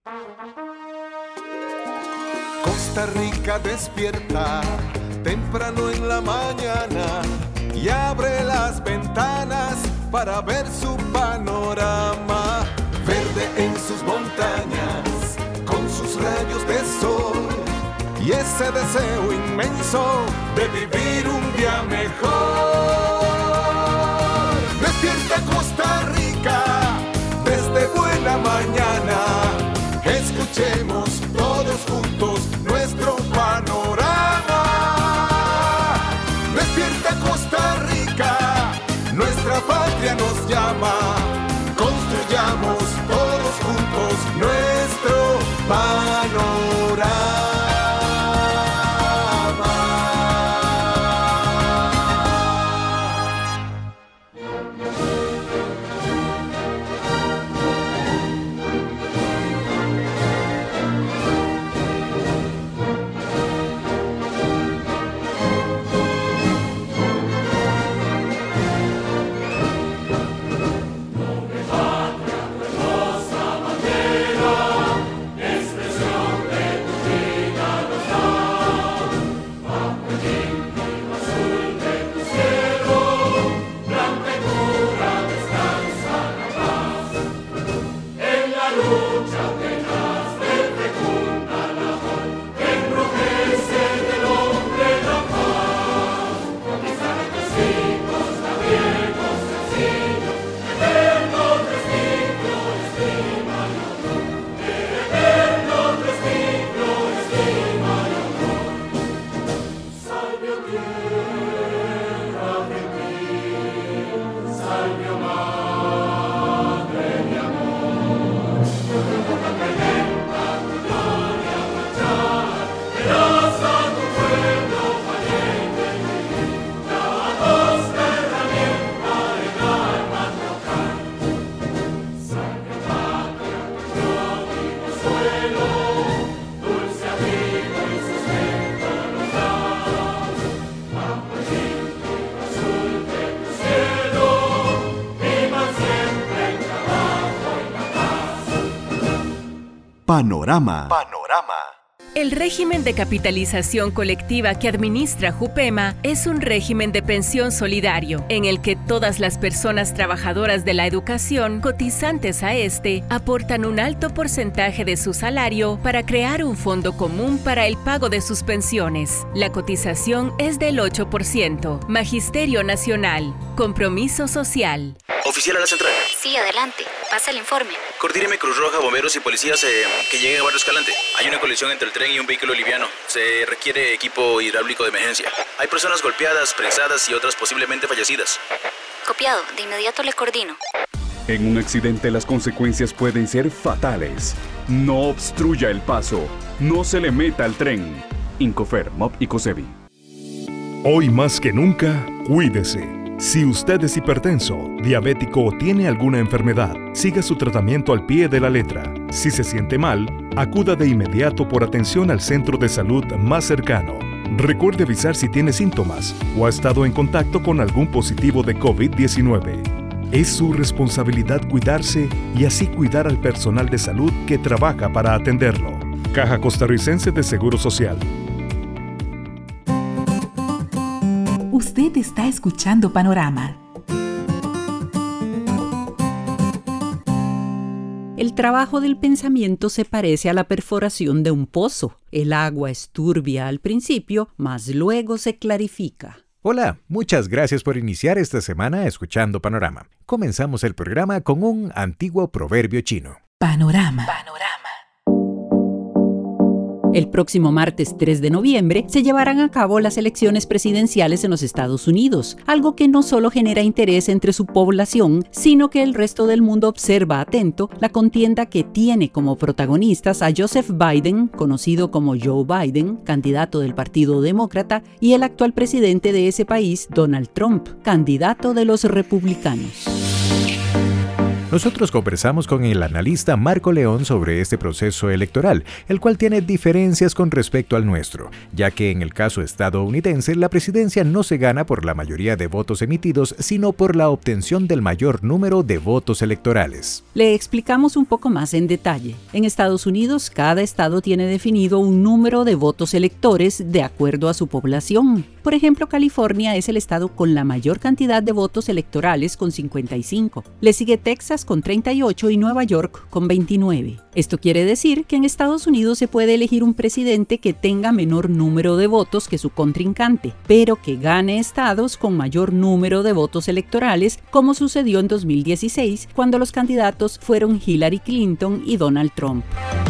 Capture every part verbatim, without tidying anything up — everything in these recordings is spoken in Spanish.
Costa Rica despierta temprano en la mañana y abre las ventanas para ver su panorama. Verde en sus montañas, con sus rayos de sol y ese deseo inmenso de vivir un día mejor. Despierta Costa Rica desde buena mañana. Escuchemos todos juntos nuestro panorama. Despierta Costa Rica, nuestra patria nos llama. Construyamos todos juntos nuestro panorama. Panorama. Panorama. El régimen de capitalización colectiva que administra Jupema es un régimen de pensión solidario, en el que todas las personas trabajadoras de la educación cotizantes a este aportan un alto porcentaje de su salario para crear un fondo común para el pago de sus pensiones. La cotización es del ocho por ciento. Magisterio Nacional. Compromiso social. Oficial a la central. Sí, adelante. Pasa el informe. Coordíneme Cruz Roja, bomberos y policías eh, que lleguen a Barrio Escalante. Hay una colisión entre el tren y un vehículo liviano. Se requiere equipo hidráulico de emergencia. Hay personas golpeadas, prensadas y otras posiblemente fallecidas. Copiado. De inmediato le coordino. En un accidente las consecuencias pueden ser fatales. No obstruya el paso. No se le meta al tren. Incofer, M O P y COSEBI. Hoy más que nunca, cuídese. Si usted es hipertenso, diabético o tiene alguna enfermedad, siga su tratamiento al pie de la letra. Si se siente mal, acuda de inmediato por atención al centro de salud más cercano. Recuerde avisar si tiene síntomas o ha estado en contacto con algún positivo de COVID diecinueve. Es su responsabilidad cuidarse y así cuidar al personal de salud que trabaja para atenderlo. Caja Costarricense de Seguro Social. Usted está escuchando Panorama. El trabajo del pensamiento se parece a la perforación de un pozo. El agua es turbia al principio, mas luego se clarifica. Hola, muchas gracias por iniciar esta semana escuchando Panorama. Comenzamos el programa con un antiguo proverbio chino. Panorama. Panorama. El próximo martes tres de noviembre se llevarán a cabo las elecciones presidenciales en los Estados Unidos, algo que no solo genera interés entre su población, sino que el resto del mundo observa atento la contienda que tiene como protagonistas a Joseph Biden, conocido como Joe Biden, candidato del Partido Demócrata, y el actual presidente de ese país, Donald Trump, candidato de los republicanos. Nosotros conversamos con el analista Marco León sobre este proceso electoral, el cual tiene diferencias con respecto al nuestro, ya que en el caso estadounidense la presidencia no se gana por la mayoría de votos emitidos, sino por la obtención del mayor número de votos electorales. Le explicamos un poco más en detalle. En Estados Unidos, cada estado tiene definido un número de votos electores de acuerdo a su población. Por ejemplo, California es el estado con la mayor cantidad de votos electorales con cincuenta y cinco. Le sigue Texas con treinta y ocho y Nueva York con veintinueve. Esto quiere decir que en Estados Unidos se puede elegir un presidente que tenga menor número de votos que su contrincante, pero que gane estados con mayor número de votos electorales, como sucedió en dos mil dieciséis, cuando los candidatos fueron Hillary Clinton y Donald Trump.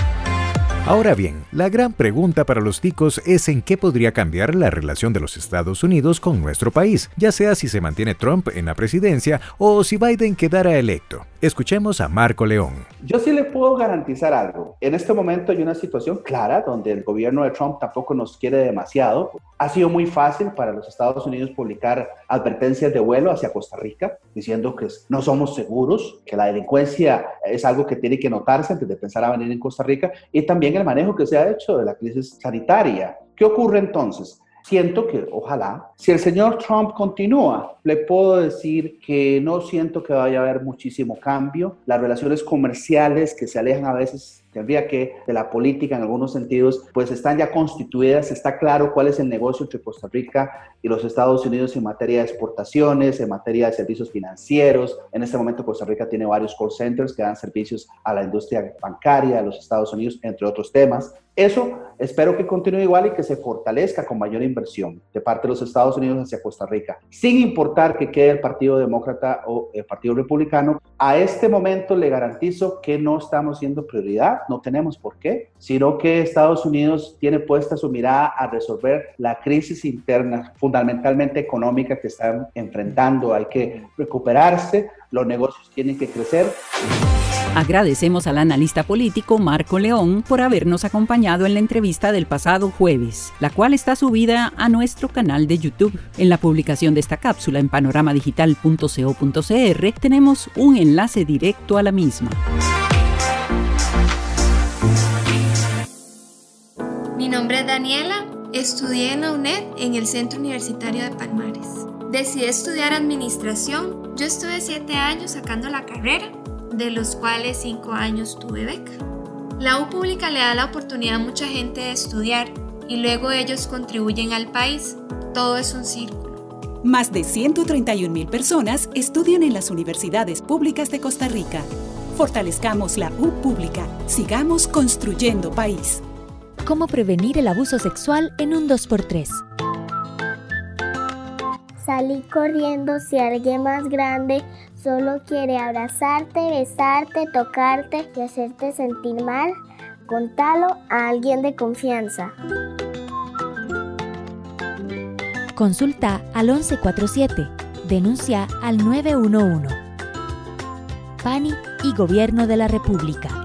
Ahora bien, la gran pregunta para los ticos es en qué podría cambiar la relación de los Estados Unidos con nuestro país, ya sea si se mantiene Trump en la presidencia o si Biden quedara electo. Escuchemos a Marco León. Yo sí le puedo garantizar algo. En este momento hay una situación clara donde el gobierno de Trump tampoco nos quiere demasiado. Ha sido muy fácil para los Estados Unidos publicar advertencias de vuelo hacia Costa Rica, diciendo que no somos seguros, que la delincuencia es algo que tiene que notarse antes de pensar a venir en Costa Rica, y también el manejo que se ha hecho de la crisis sanitaria. ¿Qué ocurre entonces? Siento que, ojalá, si el señor Trump continúa, le puedo decir que no siento que vaya a haber muchísimo cambio. Las relaciones comerciales que se alejan a veces, tendría que, de la política en algunos sentidos, pues están ya constituidas. Está claro cuál es el negocio entre Costa Rica y los Estados Unidos en materia de exportaciones, en materia de servicios financieros. En este momento Costa Rica tiene varios call centers que dan servicios a la industria bancaria de los Estados Unidos, entre otros temas. Eso espero que continúe igual y que se fortalezca con mayor inversión de parte de los Estados Unidos hacia Costa Rica, sin importar que quede el Partido Demócrata o el Partido Republicano. A este momento le garantizo que no estamos siendo prioridad, no tenemos por qué, sino que Estados Unidos tiene puesta su mirada a resolver la crisis interna, fundamentalmente económica, que están enfrentando. Hay que recuperarse, los negocios tienen que crecer. Agradecemos al analista político Marco León por habernos acompañado en la entrevista del pasado jueves, la cual está subida a nuestro canal de YouTube. En la publicación de esta cápsula en panorama digital punto co punto cr tenemos un enlace directo a la misma. Mi nombre es Daniela, estudié en la U N E D en el Centro Universitario de Palmares. Decidí estudiar administración. Yo estuve siete años sacando la carrera, de los cuales cinco años tuve beca. La U pública le da la oportunidad a mucha gente de estudiar y luego ellos contribuyen al país. Todo es un círculo. Más de ciento treinta y un mil personas estudian en las universidades públicas de Costa Rica. Fortalezcamos la U pública. Sigamos construyendo país. ¿Cómo prevenir el abuso sexual en un dos por tres? Salí corriendo si alguien más grande solo quiere abrazarte, besarte, tocarte y hacerte sentir mal. Contalo a alguien de confianza. Consulta al once cuarenta y siete. Denuncia al nueve uno uno. P A N I y Gobierno de la República.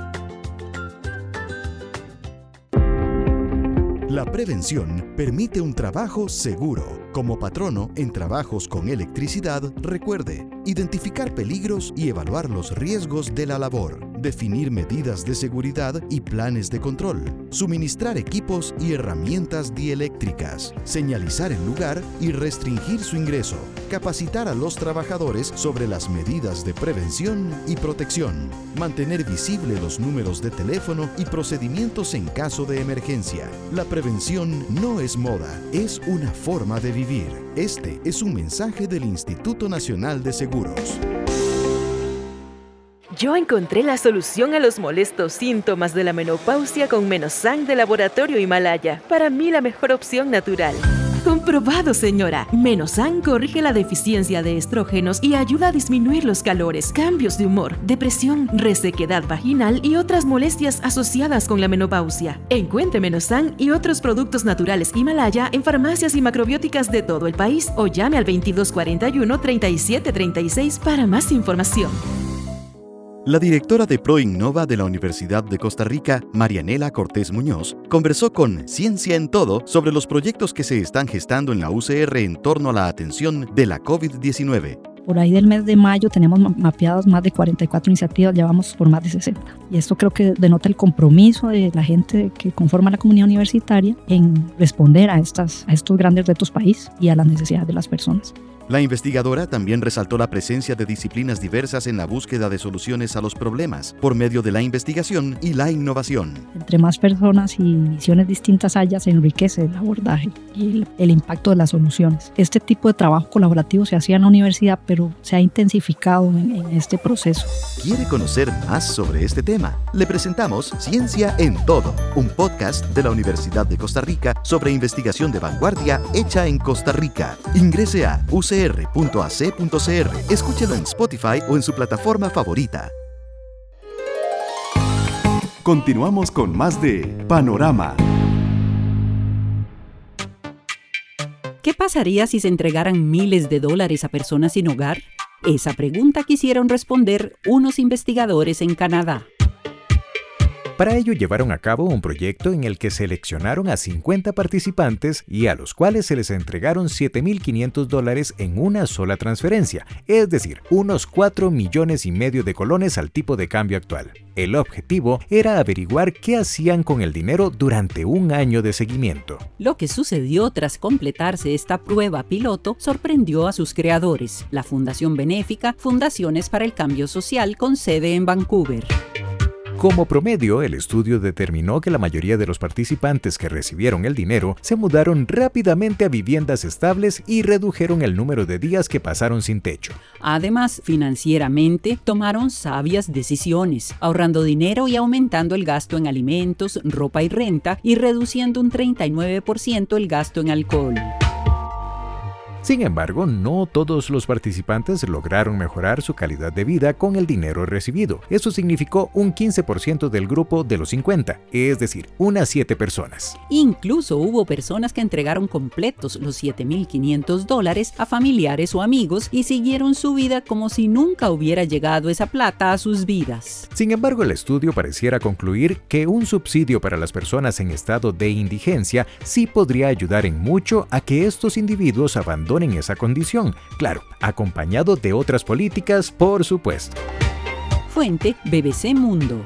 La prevención permite un trabajo seguro. Como patrono en trabajos con electricidad, recuerde identificar peligros y evaluar los riesgos de la labor, definir medidas de seguridad y planes de control, suministrar equipos y herramientas dieléctricas, señalizar el lugar y restringir su ingreso, capacitar a los trabajadores sobre las medidas de prevención y protección, mantener visible los números de teléfono y procedimientos en caso de emergencia. La prevención no es moda, es una forma de vivir. Este es un mensaje del Instituto Nacional de Seguros. Yo encontré la solución a los molestos síntomas de la menopausia con Menosan de Laboratorio Himalaya. Para mí, la mejor opción natural. Comprobado, señora. Menosan corrige la deficiencia de estrógenos y ayuda a disminuir los calores, cambios de humor, depresión, resequedad vaginal y otras molestias asociadas con la menopausia. Encuentre Menosan y otros productos naturales Himalaya en farmacias y macrobióticas de todo el país o llame al veintidós cuarenta y uno, treinta y siete treinta y seis para más información. La directora de ProInnova de la Universidad de Costa Rica, Marianela Cortés Muñoz, conversó con Ciencia en Todo sobre los proyectos que se están gestando en la U C R en torno a la atención de la COVID diecinueve. Por ahí del mes de mayo tenemos mapeadas más de cuarenta y cuatro iniciativas, ya vamos por más de sesenta. Y esto creo que denota el compromiso de la gente que conforma la comunidad universitaria en responder a, estas, a estos grandes retos país y a las necesidades de las personas. La investigadora también resaltó la presencia de disciplinas diversas en la búsqueda de soluciones a los problemas por medio de la investigación y la innovación. Entre más personas y visiones distintas haya, se enriquece el abordaje y el, el impacto de las soluciones. Este tipo de trabajo colaborativo se hacía en la universidad, pero se ha intensificado en, en este proceso. ¿Quiere conocer más sobre este tema? Le presentamos Ciencia en Todo, un podcast de la Universidad de Costa Rica sobre investigación de vanguardia hecha en Costa Rica. Ingrese a u c r punto a c punto c r. Escúchelo en Spotify o en su plataforma favorita. Continuamos con más de Panorama. ¿Qué pasaría si se entregaran miles de dólares a personas sin hogar? Esa pregunta quisieron responder unos investigadores en Canadá. Para ello llevaron a cabo un proyecto en el que seleccionaron a cincuenta participantes y a los cuales se les entregaron siete mil quinientos dólares en una sola transferencia, es decir, unos cuatro millones y medio de colones al tipo de cambio actual. El objetivo era averiguar qué hacían con el dinero durante un año de seguimiento. Lo que sucedió tras completarse esta prueba piloto sorprendió a sus creadores, la fundación benéfica Fundaciones para el Cambio Social con sede en Vancouver. Como promedio, el estudio determinó que la mayoría de los participantes que recibieron el dinero se mudaron rápidamente a viviendas estables y redujeron el número de días que pasaron sin techo. Además, financieramente, tomaron sabias decisiones, ahorrando dinero y aumentando el gasto en alimentos, ropa y renta, y reduciendo un treinta y nueve por ciento el gasto en alcohol. Sin embargo, no todos los participantes lograron mejorar su calidad de vida con el dinero recibido. Eso significó un quince por ciento del grupo de los cincuenta, es decir, unas siete personas. Incluso hubo personas que entregaron completos los siete mil quinientos dólares a familiares o amigos y siguieron su vida como si nunca hubiera llegado esa plata a sus vidas. Sin embargo, el estudio pareciera concluir que un subsidio para las personas en estado de indigencia sí podría ayudar en mucho a que estos individuos abandonen en esa condición, claro, acompañado de otras políticas, por supuesto. Fuente B B C Mundo.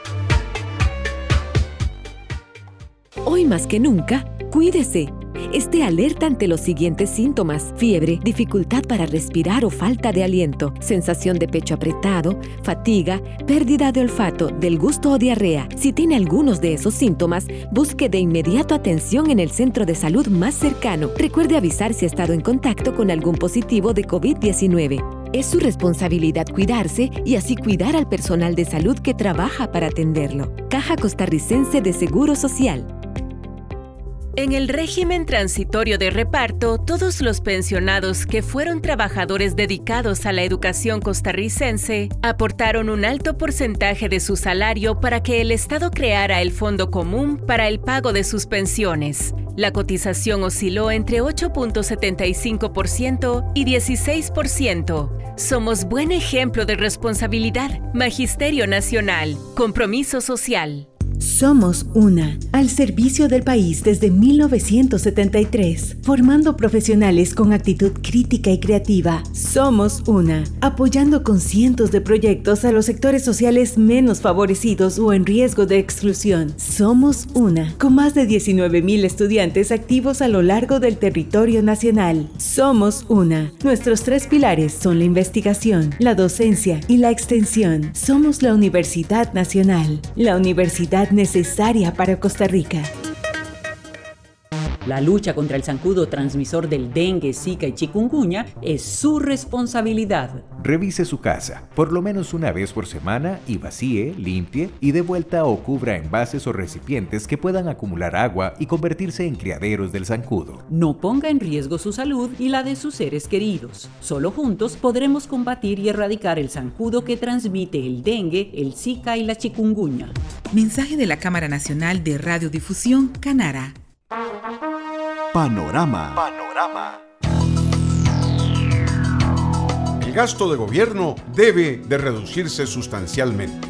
Hoy más que nunca, cuídese. Esté alerta ante los siguientes síntomas: fiebre, dificultad para respirar o falta de aliento, sensación de pecho apretado, fatiga, pérdida de olfato, del gusto o diarrea. Si tiene algunos de esos síntomas, busque de inmediato atención en el centro de salud más cercano. Recuerde avisar si ha estado en contacto con algún positivo de COVID diecinueve. Es su responsabilidad cuidarse y así cuidar al personal de salud que trabaja para atenderlo. Caja Costarricense de Seguro Social. En el régimen transitorio de reparto, todos los pensionados que fueron trabajadores dedicados a la educación costarricense aportaron un alto porcentaje de su salario para que el Estado creara el Fondo Común para el pago de sus pensiones. La cotización osciló entre ocho punto setenta y cinco por ciento y dieciséis por ciento. Somos buen ejemplo de responsabilidad. Magisterio Nacional. Compromiso social. Somos una, al servicio del país desde mil novecientos setenta y tres, formando profesionales con actitud crítica y creativa. Somos una, apoyando con cientos de proyectos a los sectores sociales menos favorecidos o en riesgo de exclusión. Somos una, con más de diecinueve mil estudiantes activos a lo largo del territorio nacional. Somos una. Nuestros tres pilares son la investigación, la docencia y la extensión. Somos la Universidad Nacional, la universidad necesaria para Costa Rica. La lucha contra el zancudo transmisor del dengue, zika y chikungunya es su responsabilidad. Revise su casa, por lo menos una vez por semana, y vacíe, limpie y dé vuelta o cubra envases o recipientes que puedan acumular agua y convertirse en criaderos del zancudo. No ponga en riesgo su salud y la de sus seres queridos. Solo juntos podremos combatir y erradicar el zancudo que transmite el dengue, el zika y la chikungunya. Mensaje de la Cámara Nacional de Radiodifusión, Canara. Panorama. Panorama. El gasto de gobierno debe de reducirse sustancialmente.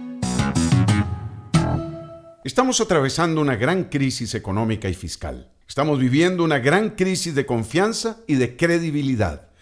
Estamos atravesando una gran crisis económica y fiscal. Estamos viviendo una gran crisis de confianza y de credibilidad.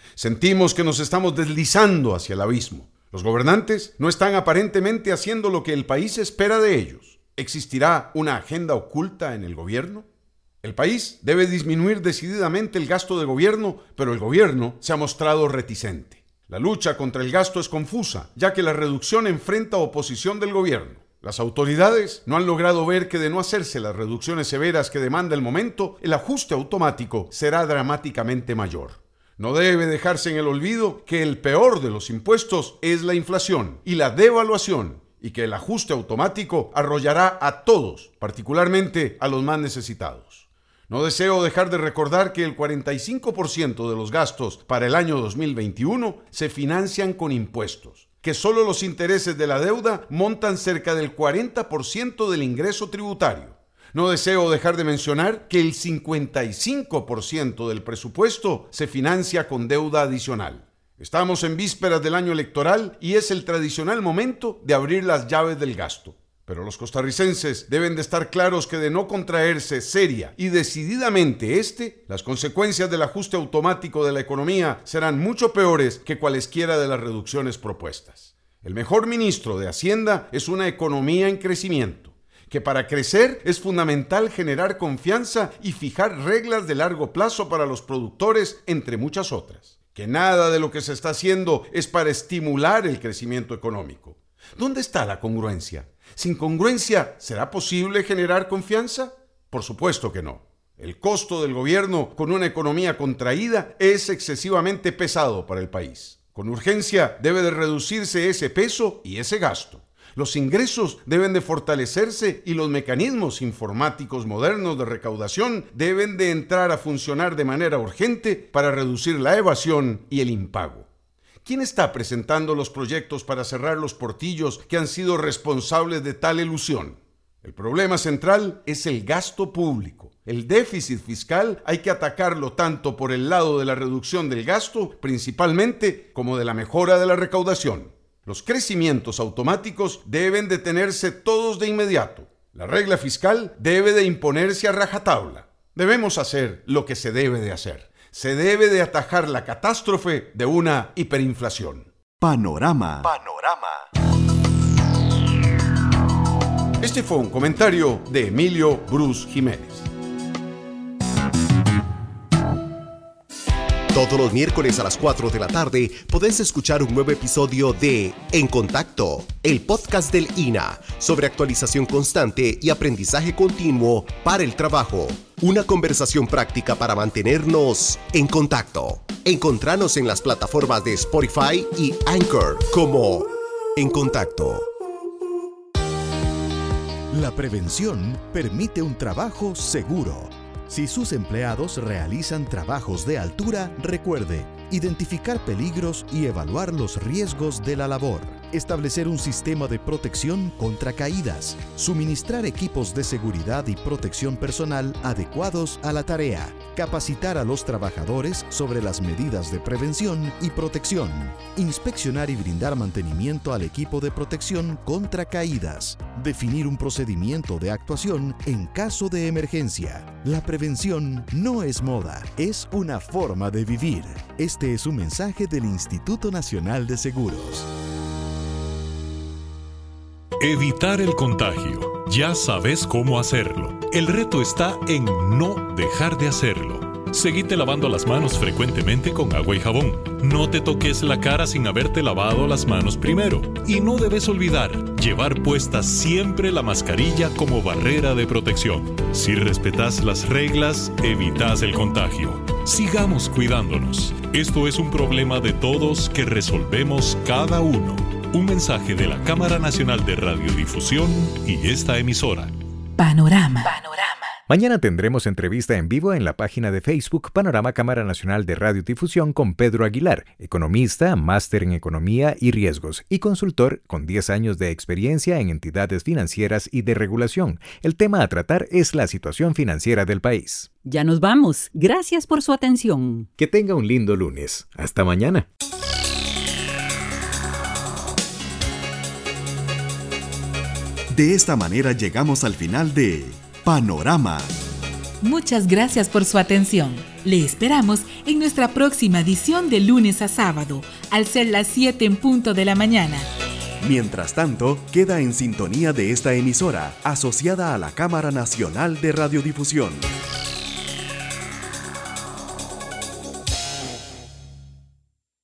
Sentimos que nos estamos deslizando hacia el abismo. Los gobernantes no están aparentemente haciendo lo que el país espera de ellos. ¿Existirá una agenda oculta en el gobierno? El país debe disminuir decididamente el gasto de gobierno, pero el gobierno se ha mostrado reticente. La lucha contra el gasto es confusa, ya que la reducción enfrenta oposición del gobierno. Las autoridades no han logrado ver que de no hacerse las reducciones severas que demanda el momento, el ajuste automático será dramáticamente mayor. No debe dejarse en el olvido que el peor de los impuestos es la inflación y la devaluación, y que el ajuste automático arrollará a todos, particularmente a los más necesitados. No deseo dejar de recordar que el cuarenta y cinco por ciento de los gastos para el año dos mil veintiuno se financian con impuestos, que solo los intereses de la deuda montan cerca del cuarenta por ciento del ingreso tributario. No deseo dejar de mencionar que el cincuenta y cinco por ciento del presupuesto se financia con deuda adicional. Estamos en vísperas del año electoral y es el tradicional momento de abrir las llaves del gasto. Pero los costarricenses deben de estar claros que de no contraerse seria y decididamente este, las consecuencias del ajuste automático de la economía serán mucho peores que cualesquiera de las reducciones propuestas. El mejor ministro de Hacienda es una economía en crecimiento, que para crecer es fundamental generar confianza y fijar reglas de largo plazo para los productores, entre muchas otras. Que nada de lo que se está haciendo es para estimular el crecimiento económico. ¿Dónde está la congruencia? ¿Sin congruencia será posible generar confianza? Por supuesto que no. El costo del gobierno con una economía contraída es excesivamente pesado para el país. Con urgencia debe de reducirse ese peso y ese gasto. Los ingresos deben de fortalecerse y los mecanismos informáticos modernos de recaudación deben de entrar a funcionar de manera urgente para reducir la evasión y el impago. ¿Quién está presentando los proyectos para cerrar los portillos que han sido responsables de tal elusión? El problema central es el gasto público. El déficit fiscal hay que atacarlo tanto por el lado de la reducción del gasto, principalmente, como de la mejora de la recaudación. Los crecimientos automáticos deben detenerse todos de inmediato. La regla fiscal debe de imponerse a rajatabla. Debemos hacer lo que se debe de hacer. Se debe de atajar la catástrofe de una hiperinflación. Panorama. Panorama. Este fue un comentario de Emilio Bruce Jiménez. Todos los miércoles a las cuatro de la tarde podés escuchar un nuevo episodio de En Contacto, el podcast del I N A, sobre actualización constante y aprendizaje continuo para el trabajo. Una conversación práctica para mantenernos en contacto. Encontranos en las plataformas de Spotify y Anchor como En Contacto. La prevención permite un trabajo seguro. Si sus empleados realizan trabajos de altura, recuerde identificar peligros y evaluar los riesgos de la labor, establecer un sistema de protección contra caídas, suministrar equipos de seguridad y protección personal adecuados a la tarea, capacitar a los trabajadores sobre las medidas de prevención y protección, inspeccionar y brindar mantenimiento al equipo de protección contra caídas, definir un procedimiento de actuación en caso de emergencia. La prevención no es moda, es una forma de vivir. Este es un mensaje del Instituto Nacional de Seguros. Evitar el contagio. Ya sabes cómo hacerlo. El reto está en no dejar de hacerlo. Seguite lavando las manos frecuentemente con agua y jabón. No te toques la cara sin haberte lavado las manos primero. Y no debes olvidar llevar puesta siempre la mascarilla como barrera de protección. Si respetas las reglas, evitas el contagio. Sigamos cuidándonos. Esto es un problema de todos que resolvemos cada uno. Un mensaje de la Cámara Nacional de Radiodifusión y esta emisora. Panorama. Panorama. Mañana tendremos entrevista en vivo en la página de Facebook Panorama Cámara Nacional de Radiodifusión con Pedro Aguilar, economista, máster en Economía y Riesgos y consultor con diez años de experiencia en entidades financieras y de regulación. El tema a tratar es la situación financiera del país. Ya nos vamos. Gracias por su atención. Que tenga un lindo lunes. Hasta mañana. De esta manera llegamos al final de Panorama. muchas gracias por su atención. Le esperamos en nuestra próxima edición de lunes a sábado, al ser las siete en punto de la mañana. Mientras tanto, queda en sintonía de esta emisora, asociada a la Cámara Nacional de Radiodifusión.